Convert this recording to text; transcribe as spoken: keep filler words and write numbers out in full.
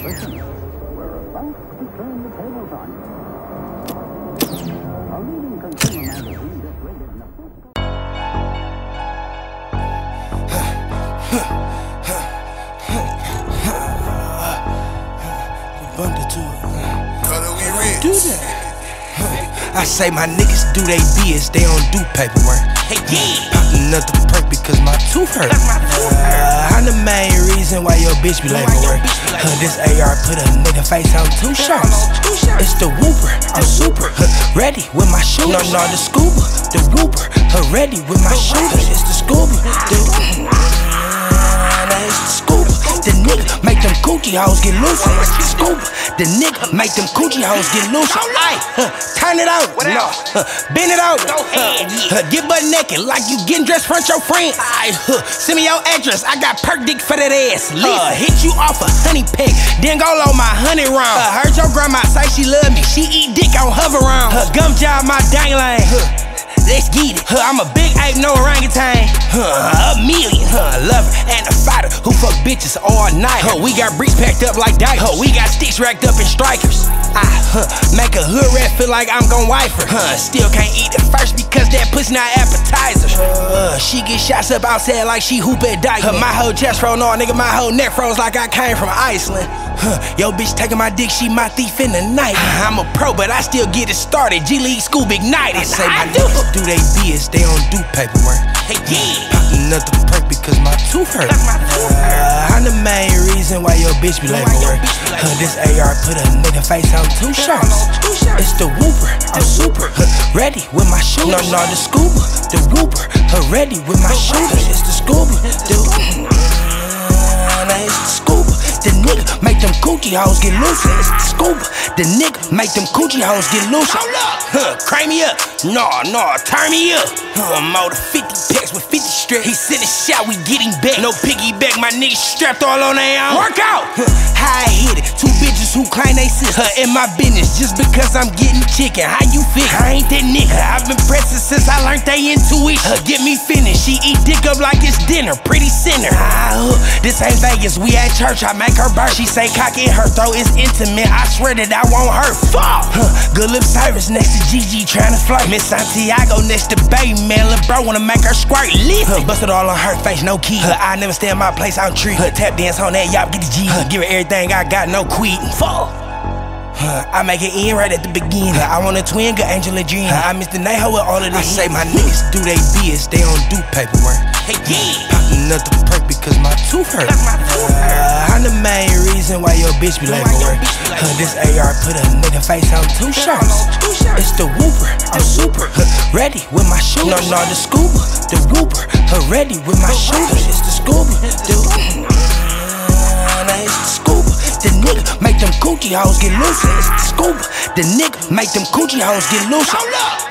Listen, we're about to turn the tables on you. A leading consumer magazine just rated Nabisco. Bumped it to it. Color we rich. Do that. I say my niggas do they biz, they don't do paperwork. Hey, yeah. Pop another perk because my tooth hurt. Uh, I'm the main reason why your bitch be late for work. Uh, this A R put a nigga face on two shots. It's the whooper, I'm super. Uh, ready with my shooters. No, no, the scuba, the whooper. Uh, ready with my shooters. It's the scuba, the uh, it's the scuba. The nigga make them coochie hoes get loose. It's the scuba. The nigga make them coochie hoes get loose. Ay, huh, turn it out. No, huh, bend it over. ahead, Huh, get butt naked like you getting dressed front your friend. Ay, huh, send me your address. I got perk dick for that ass. Uh, hit you off a honey peck, then go low my honey round. Uh, heard your grandma say she love me. She eat dick on hover round. Her gum job my dangling. Huh. Let's get it. Huh, I'm a big ape, no orangutan. Huh, a million. Huh, lover and a fighter who fuck bitches all night. Huh, we got bricks packed up like dice. Huh, we got sticks racked up in strikers. I huh, make a hood rat feel like I'm gon' wife her. Huh, still can't eat it first because that pussy not appetizer. Uh, she get shots up outside like she hoop at Dyke. Huh, my whole chest froze, no nigga, my whole neck froze like I came from Iceland. Huh, yo bitch taking my dick, she my thief in the night. Huh, I'm a pro, but I still get it started. G League Scoob ignited. I say my niggas do they biz, they don't do paperwork. Hey, yeah. Pop another perk because my tooth hurt. Uh, I'm the main reason why your bitch be late for work. Uh, this A R put a nigga face on two shots. It's the whooper, I'm super. Uh, ready with my shooters. No, no, the scuba, the whooper. Uh, ready with my shooters. It's the scuba, the uh, it's the scuba. The nigga make them coochie hoes get loose. It's the scuba. The nigga make them coochie hoes get loose. Huh, crank me up. No, no, turn me up. Huh, I'm out of fifty packs with fifty strips. He sent a shot, we get him back. No piggyback, my niggas strapped all on their own. Work out. Huh, how I hit it. Two bitches who claim they sis. Huh, in my business just because I'm getting chicken. How you feel? I ain't that nigga. I've been pressing since I learned they intuition. Huh, get me finished. She eat dick up like it's dinner. Pretty sinner. Ah, huh, this ain't Vegas. We at church. I make her burp. She say cock in her throat is intimate. I swear that I won't hurt. Fuck. Huh, good lip service next to Gigi tryna flirt. Miss Santiago next to Bay, man. Lil' bro wanna make her squirt. Lit. Huh, busted all on her face, no key. Huh, I never stay in my place, I'm tree. Huh, tap dance on that, y'all get the G. Huh, give her everything I got, no quitting. Fuck. Huh, I make it in right at the beginning. Huh, I want a twin, good Angela Jean. Huh, I miss the night hoe with all of this. I say my niggas do they biz, they don't do paperwork. Hey, yeah. Pop another perk because my tooth hurt. Uh, I'm the main reason why your bitch be late for work. Uh, this A R put a nigga face on two shots. It's the whooper, I'm super. Uh, ready with my shooters. No, no, the scuba, the whooper. Uh, ready with my shooters. It's the scuba, the uh, it's the scuba. The nigga make them coochie hoes get loose. It's the scuba. The nigga make them coochie hoes get loose.